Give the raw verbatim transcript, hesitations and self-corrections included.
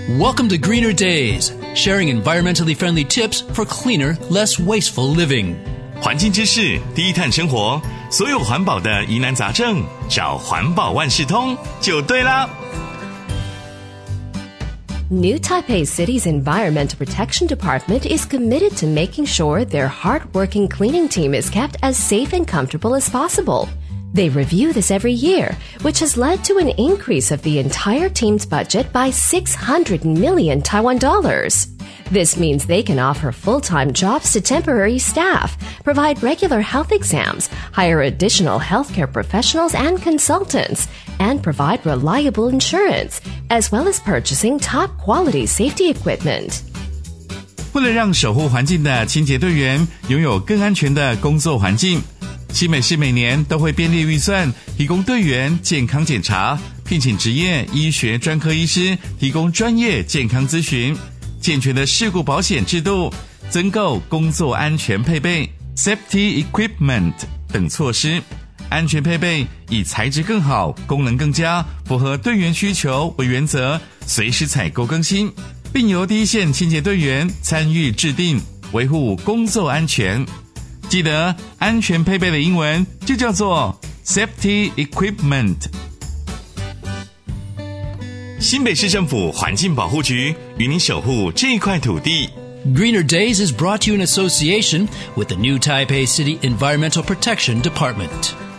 Welcome to Greener Days, sharing environmentally friendly tips for cleaner, less wasteful living. 环境知识，低碳生活，所有环保的疑难杂症，找环保万事通就对啦。 New Taipei City's Environmental Protection Department is committed to making sure their hard-working cleaning team is kept as safe and comfortable as possible. They review this every year, which has led to an increase of the entire team's budget by six hundred million Taiwan dollars. This means they can offer full-time jobs to temporary staff, provide regular health exams, hire additional healthcare professionals and consultants, and provide reliable insurance, as well as purchasing top-quality safety equipment. 为了让守护环境的清洁队员拥有更安全的工作环境，新北市每年都会编列预算，提供队员健康检查，聘请职业医学专科医师提供专业健康咨询，健全的事故保险制度，增购工作安全配备 safety equipment 等措施。安全配备以材质更好、功能更佳、符合队员需求为原则，随时采购更新，并由第一线清洁队员参与制定，维护工作安全。记得安全配备的英文就叫做 safety equipment。 新北市政府环境保护局与你守护这块土地。 Greener Days is brought to you in association with the New Taipei City Environmental Protection Department.